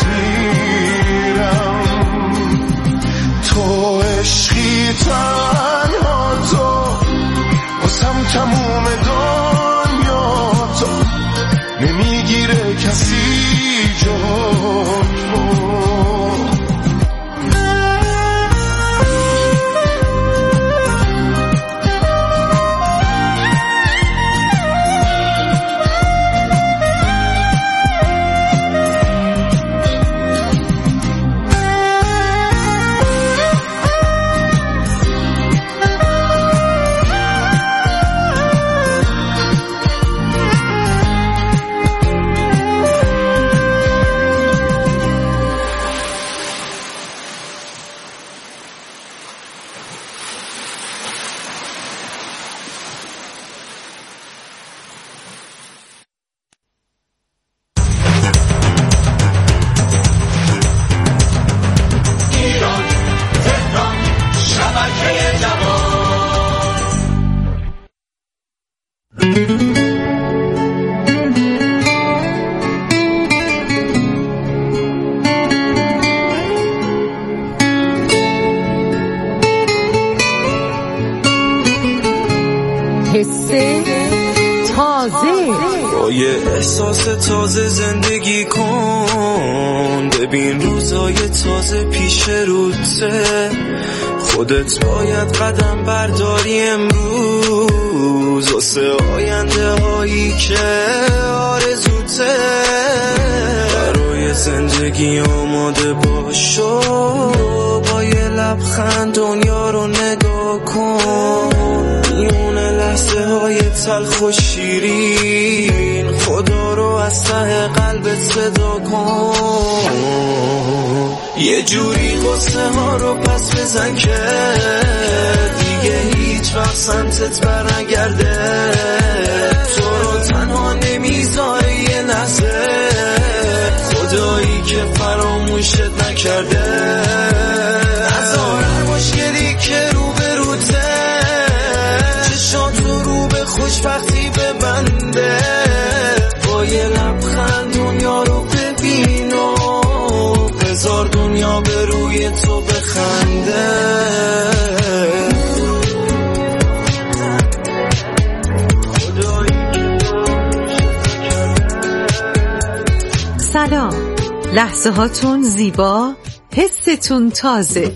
میمیرم. تو عشقی تنها تو واسم تموم دنیا، تو نمیگیره کسی جای تو. تازه زندگی کن، ببین روزای تازه پیش روته. خودت باید قدم برداری امروز واسه آینده هایی که آرزوته. برای زندگی آماده باشو، با یه لبخند دنیا رو نگاه کن. میونه لحظه های تلخ و شیرین، خدا رو از ته قلبت صدا کن. یه جوری قصه ها رو پس بزن که دیگه هیچ وقت سمتت برنگرده. تو رو تنها نمیذاره یه لحظه، خدایی که فراموشت نکرده. نذار مشکلی که رو به روته، چشاتو رو به خوشبختی ببنده. با یه لبخند دنیا رو ببین و بذار دنیا به روی تو بخنده. سلام، لحظه هاتون زیبا، حستون تازه.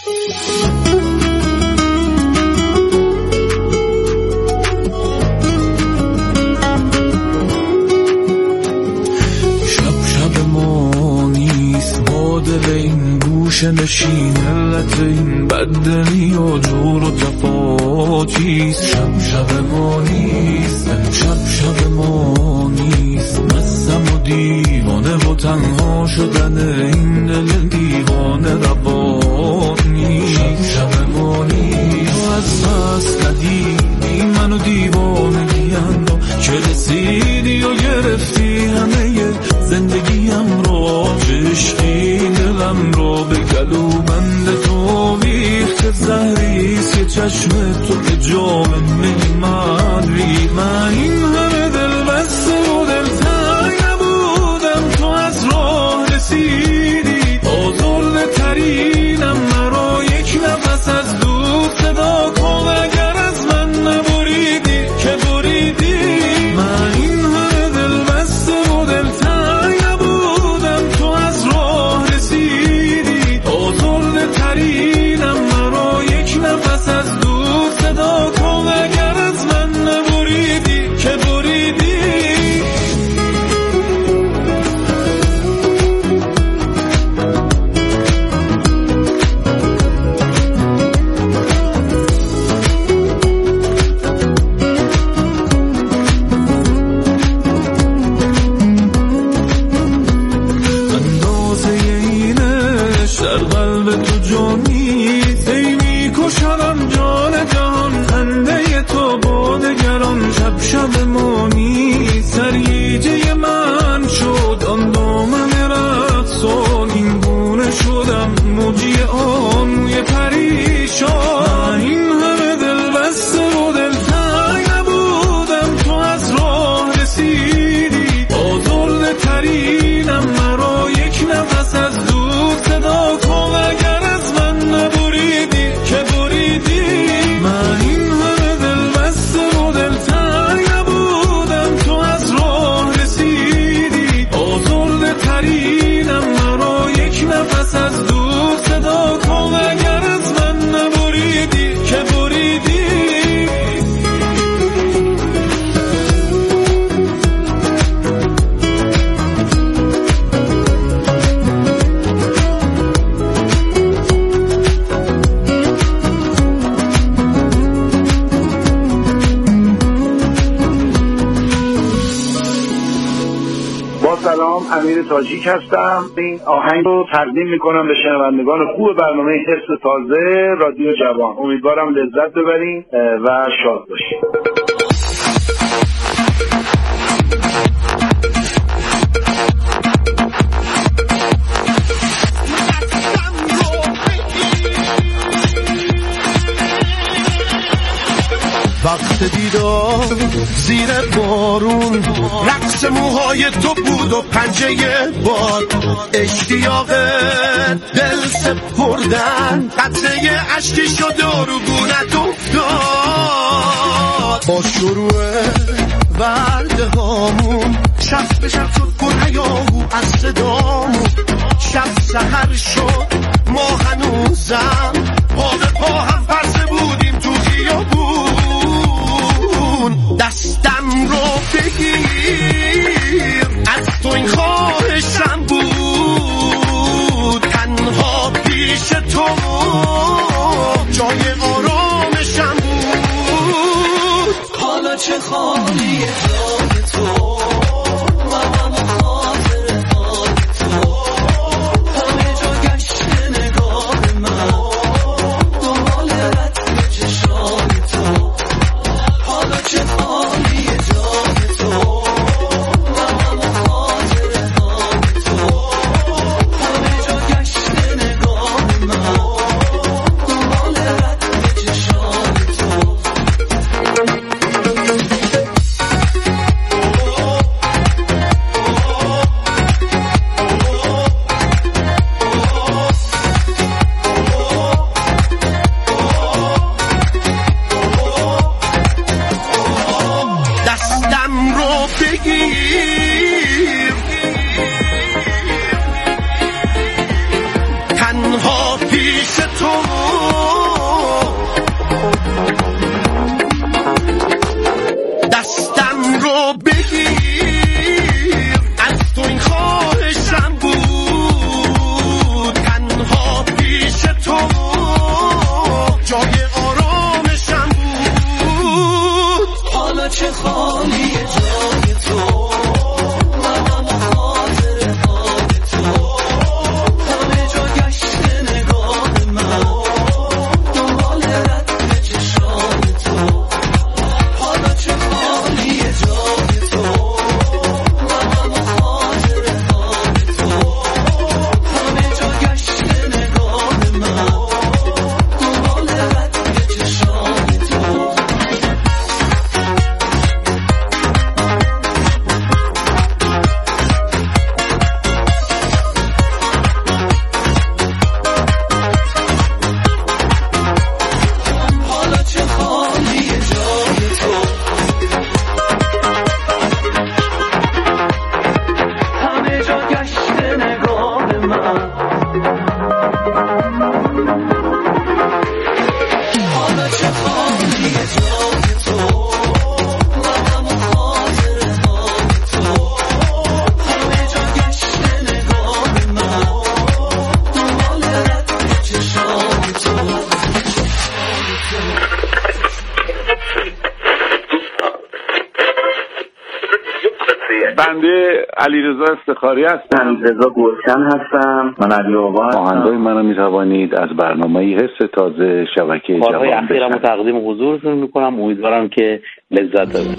شب ما نیست با دل این گوشه نشین، علت این بددلی و جور و جفا چیست؟ شب ما نیست، شب ما نیست، مستم و دیوانه و تنها شدن این دل دیوانه روا نیست. شب ما نیست، از پس قدیمی منو دیوانگیم رو که رسیدی و گرفتی همه زندگیم رو. عشقی دلم رو به گلو بند تو بیخت زهریست، که چشم تو که جام میماری. من این همه دل بسته و دل تنگ نبودم، تو از راه رسیدی. آزرده ترینم مرا یک نفس از دور صدا کن، اگر از من نبریدی که بریدی. من این همه دل بسته و دل تنگ نبودم، تو از راه رسیدی. آزرده ترینم مرا یک نفس از دور صدا کن، اگر از من نبریدی که بریدی. آخرینم، مرا یک نفس از دور صدا کن اگر از من نبریدی که بریدی. سلام، امیر تاجیک هستم. این آهنگ رو تقدیم میکنم به شنوندگان خوب برنامه حس تازه رادیو جوان. امیدوارم لذت ببرین و شاد باشین. وقت دیدار زیر بارون، رقص موهای تو بود و پنجه باد، اشتیاق دل سپردن، قطره عشقی شد و رو گونت افتاد. با شروع ورده هامون شب به شب شد پر هیاهو از صدامون، شب سحر شد ما هنوزم پا به پا هم پرسه بودیم تو خیابون. دستم رو بگیر از تو این خواهشم بود، تنها پیش تو جای آرامشم بود. حالا چه خالی جای تو و همه خاطر خالی تو، همه جا گشت نگاه من دنبال رد چشای تو. حالا چه خالی جای تو و همه خاطر خالی تو، همه جا گشت نگاه من دنبال رد چشای تو. تنها پیش تو دستم رو بگیر، از تو این خواهشم بود، تنها پیش تو جای آرامشم بود. حالا چه خالی جای تو و همه خاطر خالی تو، همه جا گشت نگاه من دنبال رد چشای تو. حالا چه خالی جای تو و همه خاطر خالی تو، همه جا گشت نگاه من دنبال رد چشای تو. حالا چه خالی جای تو، همه جا گشت نگاه من. حالا چه خالی جای تو و همه خاطر خالی تو، همه جا گشت نگاه من دنبال رد چشای تو. بنده علیرضا افتخاری هستم. رضا گلشن هستم. من علی آقا هستم. آهنگای منو میتوانید از برنامه حس تازه شبکه جوان اخیرمو تقدیم حضورتون میکنم. امیدوارم که لذت ببرید.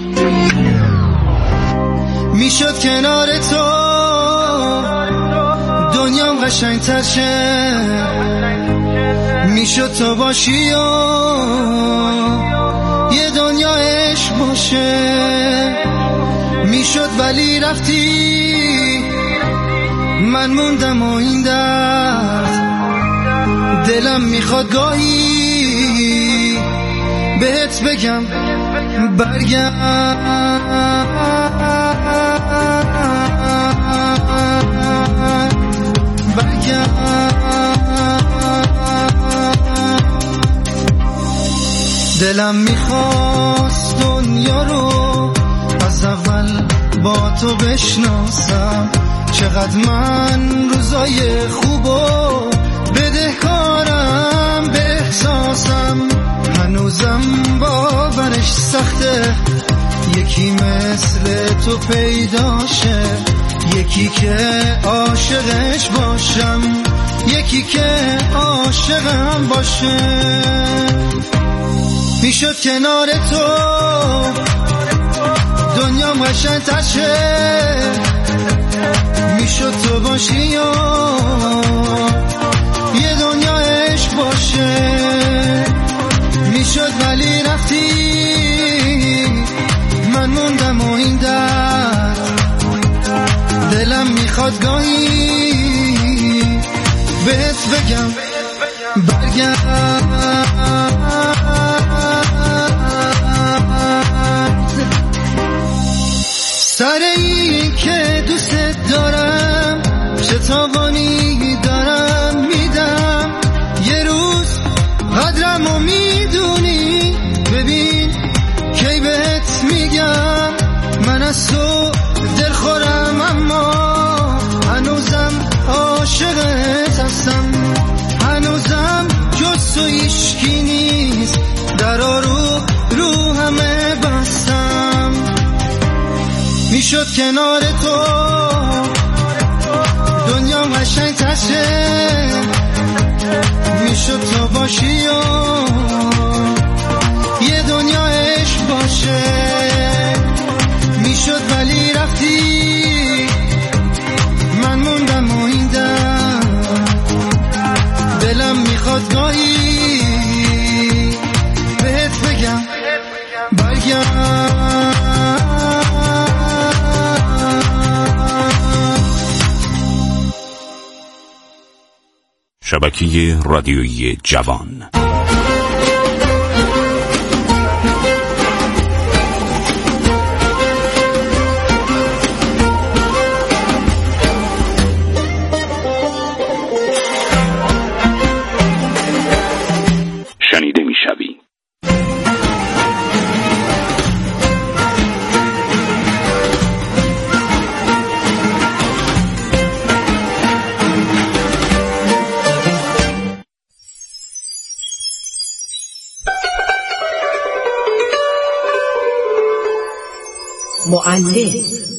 میشد کنار تو دنیام قشنگ‌تر شه، میشد تو باشی و یه دنیا عشق باشه، میشد ولی رفتی من موندم و این درد دلم میخواد گاهی بهت بگم برگرد. دلم میخواست دنیا رو از اول با تو بشناسم، چقدر من روزای خوبو بدهکارم به احساسم. هنوزم باورش سخته یکی مثل تو پیداشه، یکی که عاشقش باشم، یکی که عاشقم باشه. میشد کنار تو دنیام قشنگ‌تر شه، میشد تو باشی و یه دنیا عشق باشه. میشد ولی رفتی من موندم و این درد دلم میخواد گاهی بهت بگم برگرد. سر این که دوست دارم چه تاوانی دارم میدم، یه روز قدرمو میدونی ببین کی بهت میگم. من از تو دلخورم اما هنوزم عاشقت هستم، هنوزم جز تو هیچکی نیست، درا رو همه بستم. میشد کنار تو دنیام قشنگ‌تر شه، میشد تو باشی و یه دنیا عشق باشه. میشد ولی رفتی من موندم و این دلم میخواد گاهی بهت بگم برگرد. شبکه رادیویی جوان. شنیده میشوی. معلم.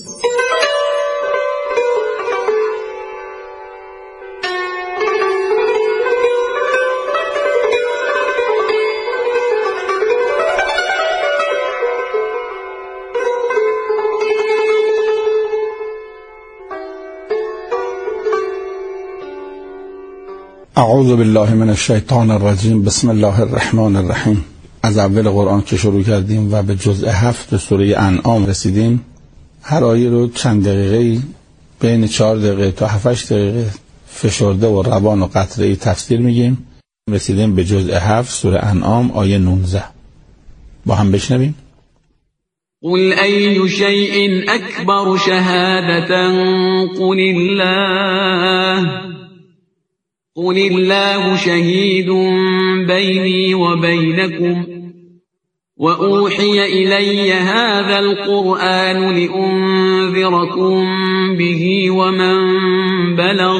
اعوذ بالله من الشیطان الرجیم. بسم الله الرحمن الرحیم. از اول قرآن که شروع کردیم و به جزء 7 سوره انعام رسیدیم، هر آیه رو چند دقیقه بین 4 دقیقه تا 7 دقیقه فشرده و روان و قطره‌ای تفسیر میگیم. رسیدیم به جزء 7 سوره انعام آیه 19. با هم بشنویم. قل أي شيء أكبر شهادة قل الله شهيد بيني وبينكم وأوحي إلي هذا القرآن لأنذركم به ومن بلغ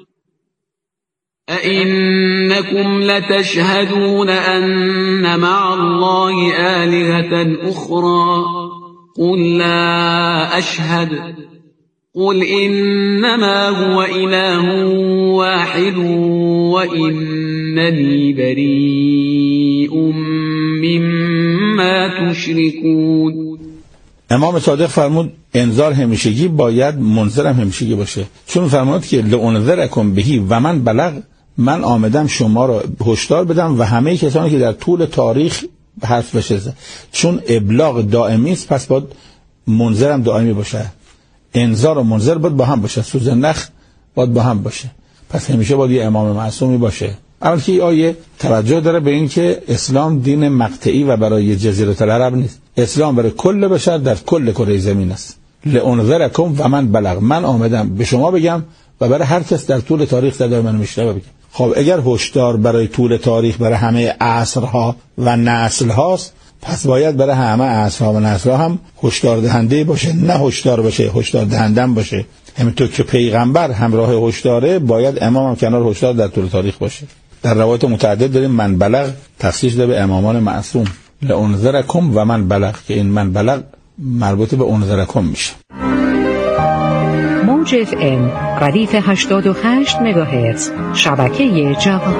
أئنكم لتشهدون أن مع الله آلهة أخرى قل لا أشهد قل إنما هو إله واحد وإنني بريء مما تشركون. امام صادق فرمود انذار همیشگی باید منذرم همیشگی باشه، چون فرمود که لانذرکم بهی و من بلغ، من آمدم شما را هشدار بدم و همه کسانی که در طول تاریخ حرف بشه، چون ابلاغ دائمی است پس باید منذرم دائمی باشه. انذار و منذر باید با هم باشه، سوز نخ باید با هم باشه، پس همیشه باید یه امام معصومی باشه. اول که آیه توجه داره به این که اسلام دین مقطعی و برای جزیره العرب نیست، اسلام برای کل بشر در کل کره زمین است. لانذرکم و من بلغ، من آمدم به شما بگم و برای هر کس در طول تاریخ صدای منو میشنوه بگم. خب اگر هشدار برای طول تاریخ برای همه عصرها و نسل‌هاست، پس باید برای همه عصرها و نسل‌ها هم هشدار دهنده باشه، نه هشدار باشه، هشدار دهنده باشه. همینطور که پیغمبر همراه هشداره، باید امام هم کنار هشدار در طول تاریخ باشه. در روایت متعدد داریم من بلغ تخصیص داده به امامان معصوم، لانذرکم و من بلغ، که این من بلغ مربوط به انذرکم میشه. موج FM ردیف 88 مگاهرتز، شبکه جوان.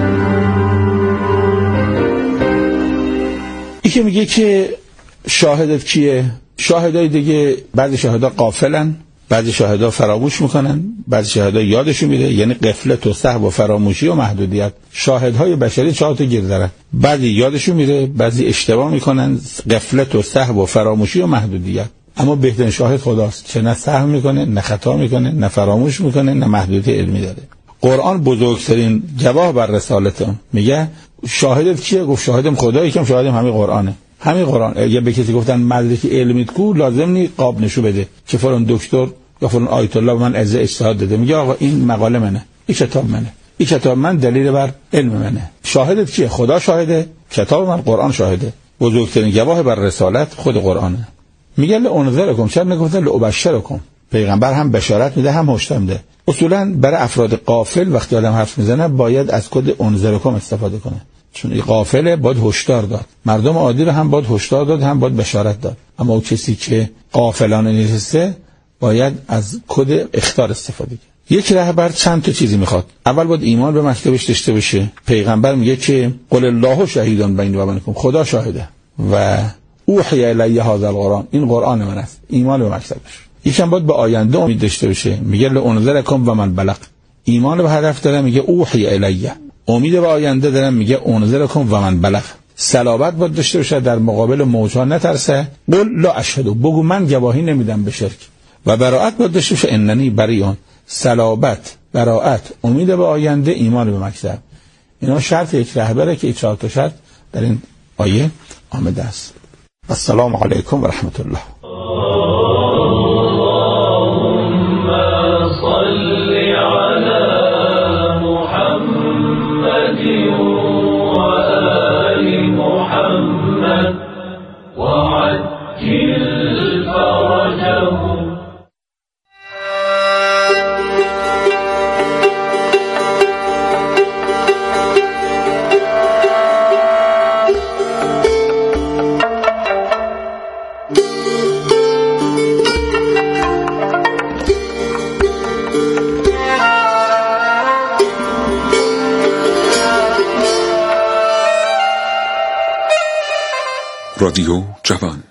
این که میگه که شاهدت کیه؟ شاهدای دیگه بعضی شاهدا غافلن، بعضی شاهدا فراموش میکنن، بعضی شاهدا یادشون میره، یعنی غفلت و سهو و فراموشی و محدودیت. شاهدهای بشری 4 تا گیر دارن، بعضی یادشون میره، بعضی اشتباه میکنن، غفلت و سهو و فراموشی و محدودیت. اما بهترین شاهد خداست، چه نه سهو میکنه، نه خطا میکنه، نه فراموش میکنه، نه محدودیت علمی داره. قرآن بزرگترین جواب بر رسالت اون. میگه شاهدت کیه؟ گفت شاهدم خدایی، که شاهدم همین قرآنه. همین قرآن. اگه به کسی گفتن مدرک علمیت کو، لازم نی قاب نشو بده که فلان دکتر یا فلان آیت الله من از اجتهاد داده. میگه آقا این مقاله منه، این کتاب منه، این کتاب من دلیل بر علم منه. شاهدت کیه؟ خدا شاهده، کتاب من قرآن شاهده. بزرگترین گواه بر رسالت خود قرآنه. میگه لانذرکم، چرا نگفتن لابشرکم؟ پیغمبر هم بشارت میده هم هشدار میده. اصولا برای افراد غافل وقتی آدم حرف میزنه باید از کد انذرکم استفاده کنه، چون این غافله باید هشدار داد. مردم عادی رو هم باید هشدار داد، هم باید بشارت داد. اما اون کسی که غافلانه نشسته باید از کد اخطار استفاده کنه. یک رهبر چند تا چیزی میخواد. اول باید ایمان به مکتبش داشته باشه. پیغمبر میگه که قل الله شهیدان بینی و بینکم، خدا شاهده و اوحی الی هذا القرآن، این قرآن من است. ایمان به مکتبش. یکم باید به آینده امید داشته باشه. میگه لانذرکم و من بلغ، ایمان به هدف داره، میگه اوحی الیه. امید به آینده دارم، میگه انذرکم و من بلغ. صلابت باید داشته باشه، در مقابل موجها نترسه. قل لا اشهد، بگو من گواهی نمیدم به شرک. و براءت باید داشته باشه، اننی بریئون. صلابت، براءت، امید به آینده، ایمان به مکتب، اینا شرط یک رهبره که 4 تا شرط در این آیه آمده است. السلام علیکم و رحمت الله. رادیو جوان.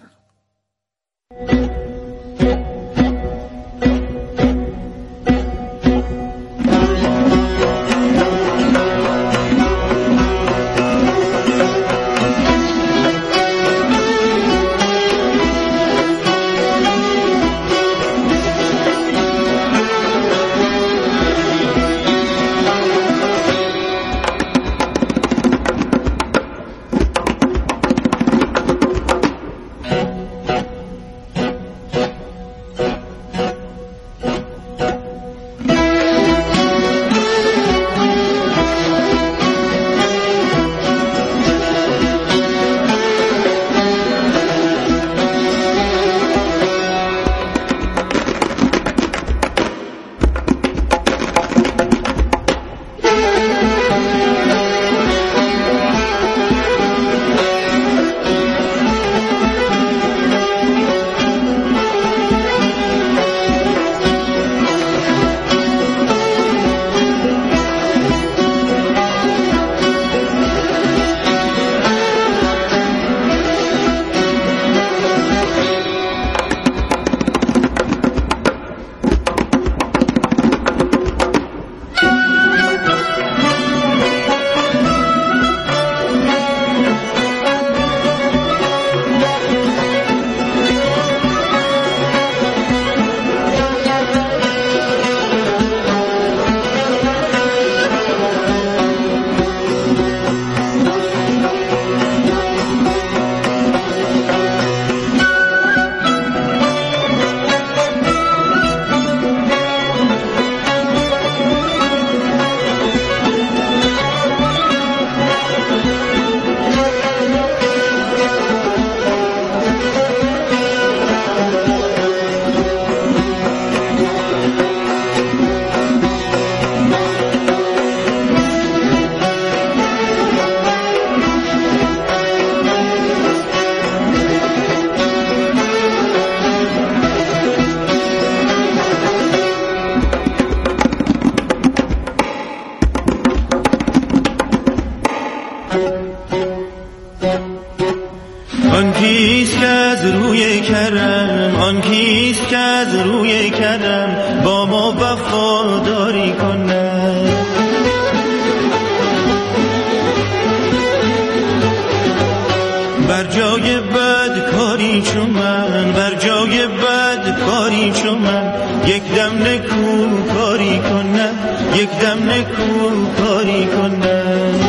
کاری چون من، بر جای بد کاری چون من، یک دم نکو کاری کنم، یک دم نکو کاری کنم.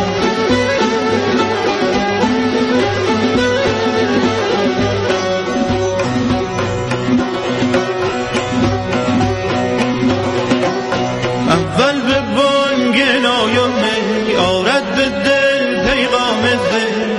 اول به بانگ نایمه آرد به دل پیغام دل،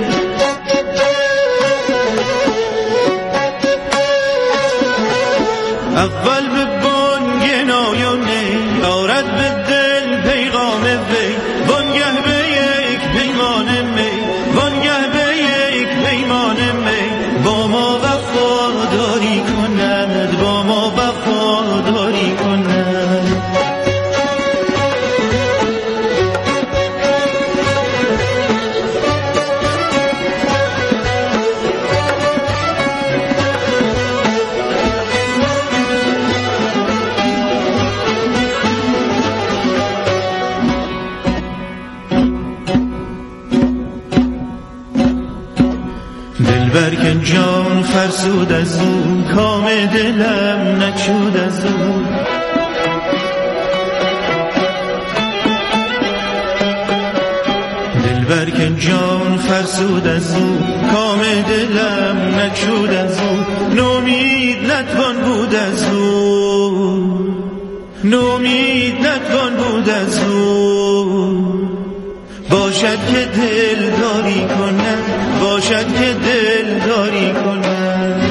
اول به بانگ نایمه آرد به دل پیغام وی، وانگه به یک پیمان می، وانگه به یک پیمان می، با ما وفاداری کند، با ما وفاداری کند. دلبر جان فرسود از او، کام دلم نچود از او، دلبر جان فرسود از او، کام دلم نچود از او، نومید نتوان بود از او، نومید نتوان بود از او، باشد که دل داری کنم، باشد که دل داری کنم.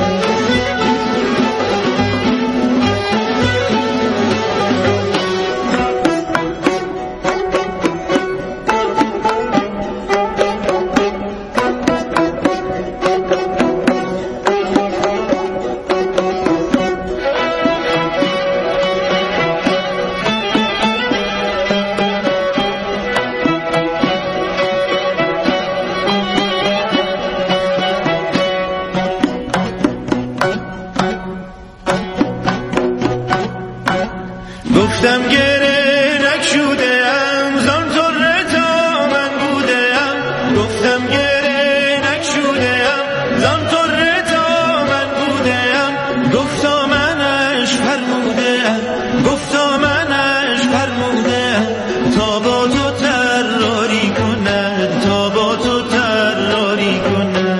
گفتم گره نکشوده ام زان طره تا من بوده ام، گفتم گره نکشوده ام زان طره تا من بوده ام، گفتا منش فرموده ام، گفتا منش فرموده ام، تا با تو طراری کند، تا با تو طراری کند.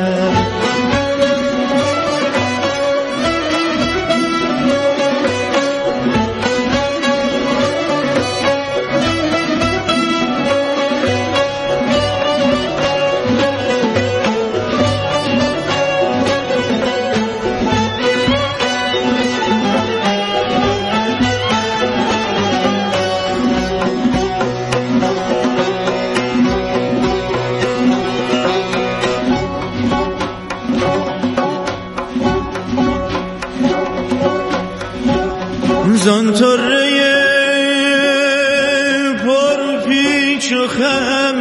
زان طره پر پیچ و خم،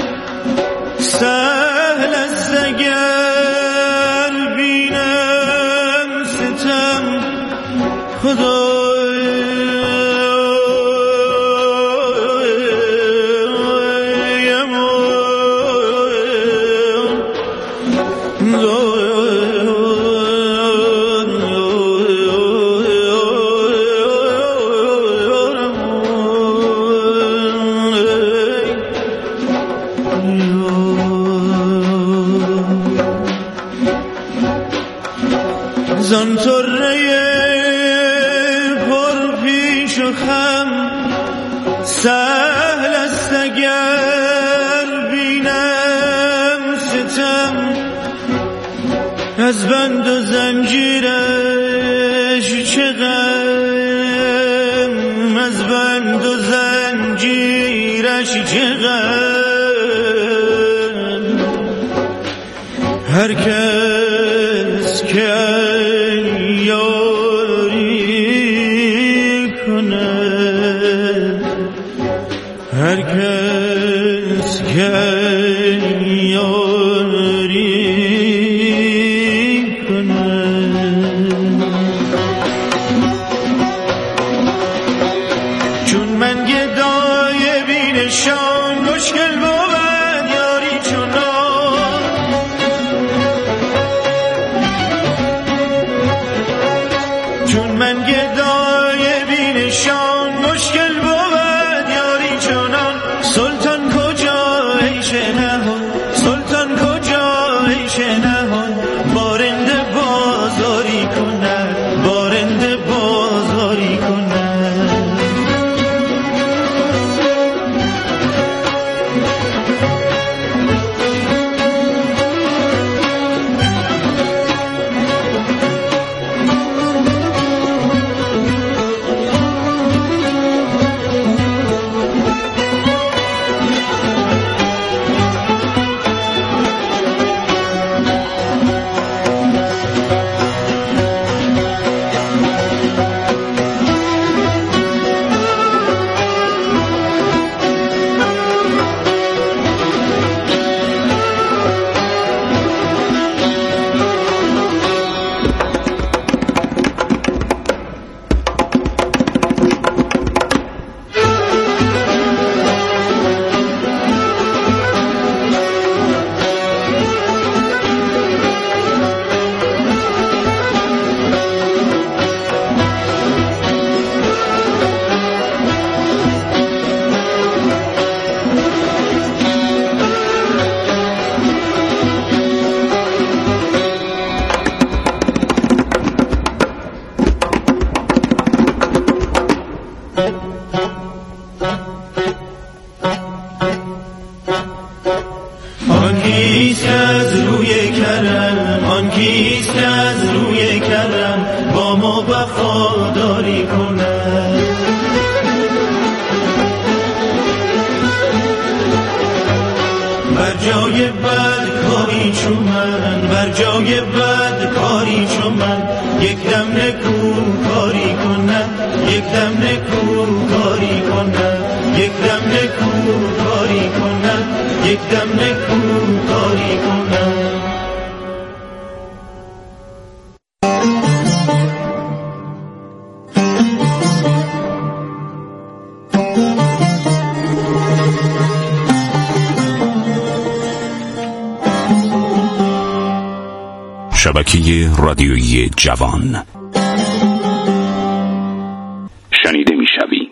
سهل است اگر بینم ستم، خدایم زان طره پر پیش و خم، سهل است اگر بینم ستم، از بند و زنجیرش چه غم، از بند و زنجیرش چه غم، هر کس که یاری کند، هر کس که یاری کند، چون من گدای بینشان مشکل بود یاری چونان، جای بد کاری چون من، بر جای بد کاری چون من، یک دم نکو کاری کنم، یک دم نکو کاری کنم، یک دم نکو کاری کنم، یک دم نکو کاری کنم. شبکه رادیویی جوان شنیده میشوی.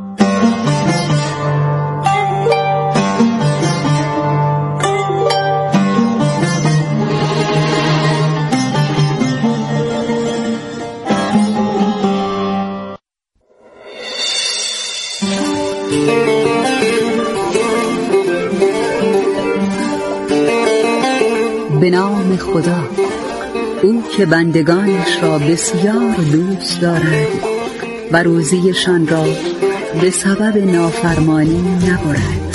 به نام خدا، او که بندگانش را بسیار دوست دارد و روزیشان را به سبب نافرمانی نبرد.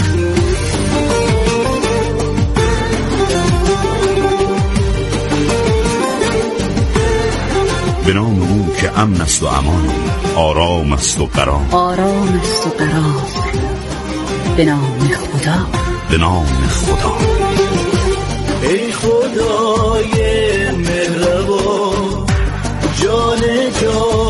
به نام او که امن است و امان، آرام است و قرار، آرام است و قرار. به نام خدا، به نام خدا. ای خدای مهربان، جان جان